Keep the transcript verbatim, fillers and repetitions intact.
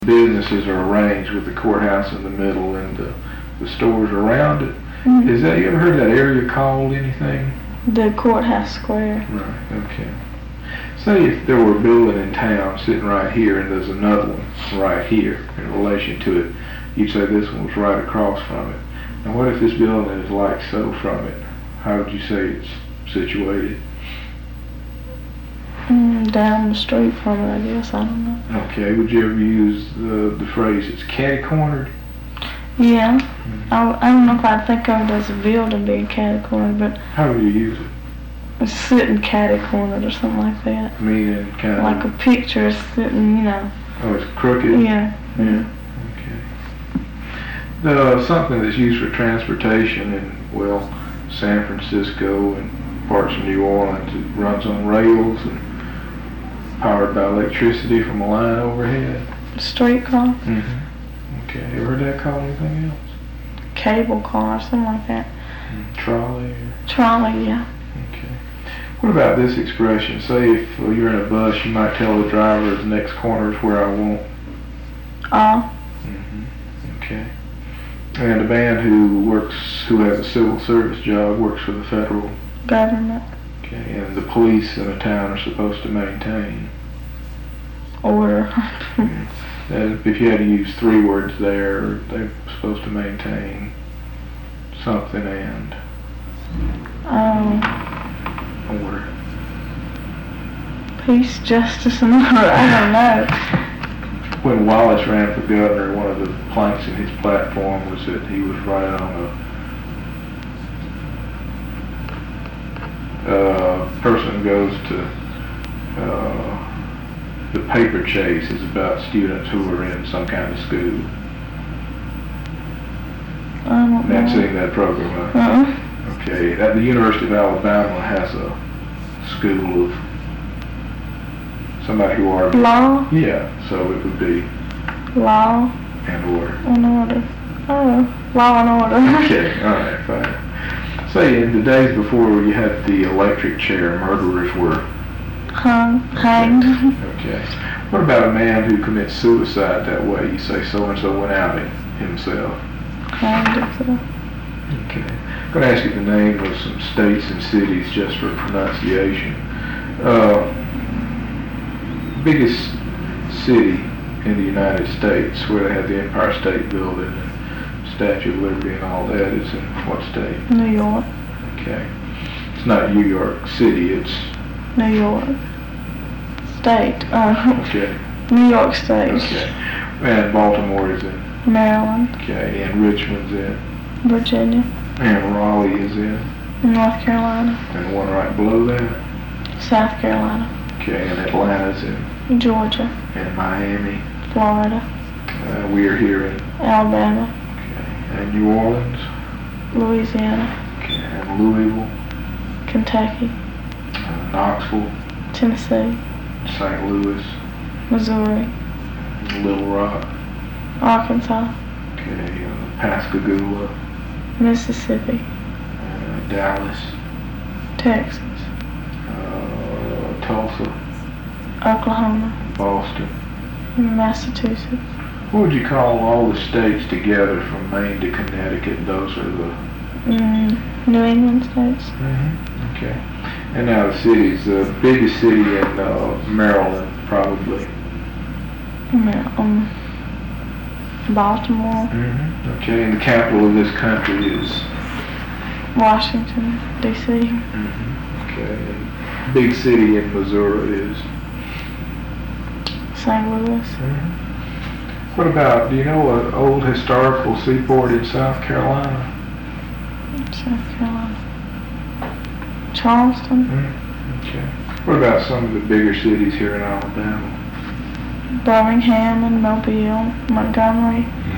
businesses are arranged with the courthouse in the middle and the, the stores around it. Mm-hmm. Is that, you ever heard that area called anything? The courthouse square. Right, okay. Say if there were a building in town sitting right here and there's another one right here in relation to it, you'd say this one was right across from it. Now what if this building is like so from it? How would you say it's situated? Mm, down the street from it, I guess. I don't know. Okay, would you ever use the, the phrase it's catty-cornered? Yeah. Mm-hmm. I, I don't know if I'd think of it as a building being catty-cornered, but How would you use it? it's sitting catty-cornered or something like that. Meaning kind of... Like a picture is sitting, you know. Oh, it's crooked? Yeah. Yeah. Okay. The, something that's used for transportation in, well, San Francisco and parts of New Orleans, it runs on rails and powered by electricity from a line overhead. Streetcar. Mm-hmm. Okay. You ever heard that called anything else? Cable car, something like that. Mm, trolley? Or? Trolley, yeah. Okay. What about this expression? Say if uh, you're in a bus, you might tell the driver the next corner is where I want. Uh. Mm-hmm. Okay. And a man who works, who has a civil service job, works for the federal Government. Okay, and the police in a town are supposed to maintain. Order. Mm. And if you had to use three words there, they're supposed to maintain something and um. order. Peace, justice, and order. I don't know. When Wallace ran for governor, one of the planks in his platform was that he was running on a uh, person goes to uh, the paper chase is about students who are in some kind of school. I don't know. Not seeing that program, huh? Uh-uh. Okay, at the University of Alabama has a school of somebody who are... Law? Yeah, so it would be... Law. And order. And order. Oh, law and order. Okay, alright, fine. Say, in the days before you had the electric chair, murderers were... Hung. Hanged. Okay. What about a man who commits suicide that way? You say so-and-so went out himself. Hanged himself. Okay. I'm going to ask you the name of some states and cities just for pronunciation. Uh, biggest city in the United States where they have the Empire State Building and Statue of Liberty and all that is in what state? New York. Okay. It's not New York City, it's... New York. State. Uh, Okay. New York State. Okay. And Baltimore is in... Maryland. Okay. And Richmond's in... Virginia. And Raleigh is in... North Carolina. And one right below that? South Carolina. Okay. And Atlanta's in... Georgia. And Miami. Florida. Uh, we are here in... Alabama. Okay. And New Orleans. Louisiana. Okay. And Louisville. Kentucky. Uh, Knoxville. Tennessee. Saint Louis. Missouri. Little Rock. Arkansas. Okay. Uh, Pascagoula. Mississippi. Uh, Dallas. Texas. Uh, Tulsa. Oklahoma. Boston. Massachusetts. What would you call all the states together from Maine to Connecticut? Those are the... Mm, New England states. Mm-hmm. Okay. And now the cities. The biggest city in uh, Maryland, probably. Mar- Um, Baltimore. Mm-hmm. Okay. And the capital of this country is... Washington, D C Mm-hmm. Okay. And big city in Missouri is... Saint Louis. Mm-hmm. What about, do you know an old historical seaport in South Carolina? South Carolina. Charleston. Mm-hmm. Okay. What about some of the bigger cities here in Alabama? Birmingham and Mobile. Montgomery.